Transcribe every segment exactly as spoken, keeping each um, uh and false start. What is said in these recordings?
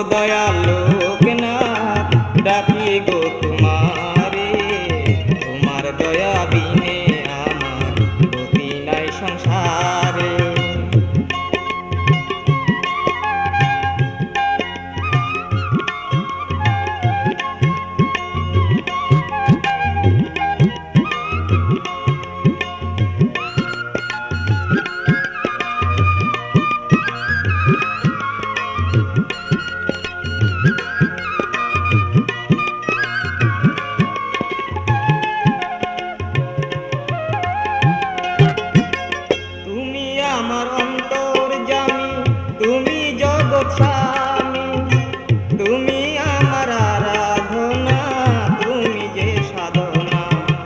দয়ালু লোকনাথ ডাকি গো তোমারে, তোমার দয়া বিনে আমার গতি নাই সংসারে। আমার অন্তর্যামী তুমি জগৎ স্বামী, তুমি আমার আরাধনা, তুমি যে সাধনা।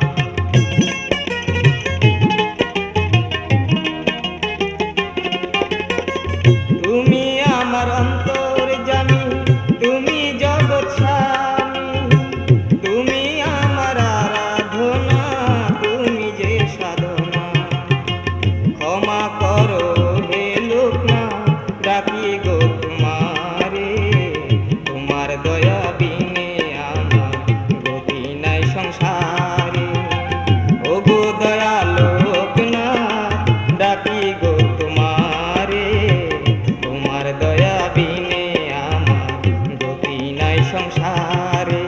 তুমি আমার অন্তর্যামী তুমি জগৎ স্বামী, তুমি আমার আরাধনা, তুমি যে সাধনা। ক্ষমা করো হে লোকনাথ ডাকি গো তোমারে, তোমার দয়া বিনে আমার গতি নাই সংসারে। ও গো দয়ালু লোকনাথ ডাকি গো তোমারে, তোমার দয়া বিনে আমার গতি নাই সংসারে।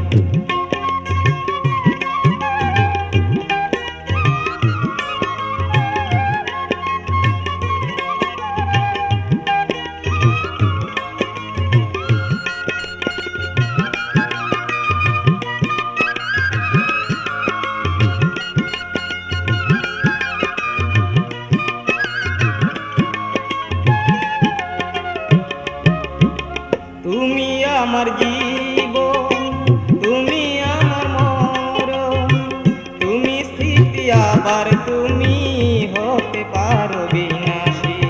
তুমি আমার জীবন, তুমি আমার মরণ, তুমি স্থিতি আবার তুমি হতে পারো বিনাশী।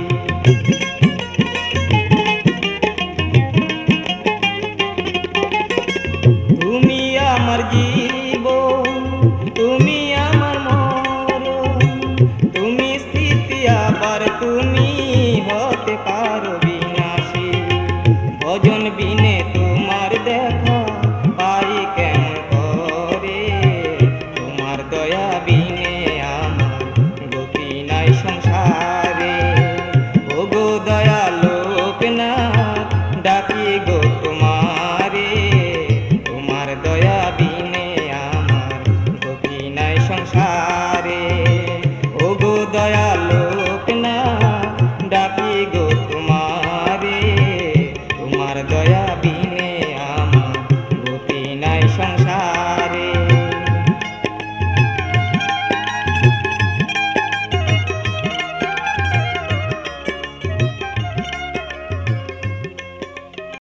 তুমি আমার জীবন, তুমি আমার মরণ, তুমি স্থিতি আবার তুমি হতে পারো বিনাশী। ভজন বিনে তোমার দেখা পাই কেমন করে, তোমার দয়া বিনে আমার গতি নাই সংসারে। ও গো দয়ালু লোকনাথ ডাকি গো তোমারে, তোমার দয়া বিনে আমার গতি নাই সংসারে। ও গো দয়ালু লোকনাথ ডাকি গো তোমারে, তোমার দয়া বি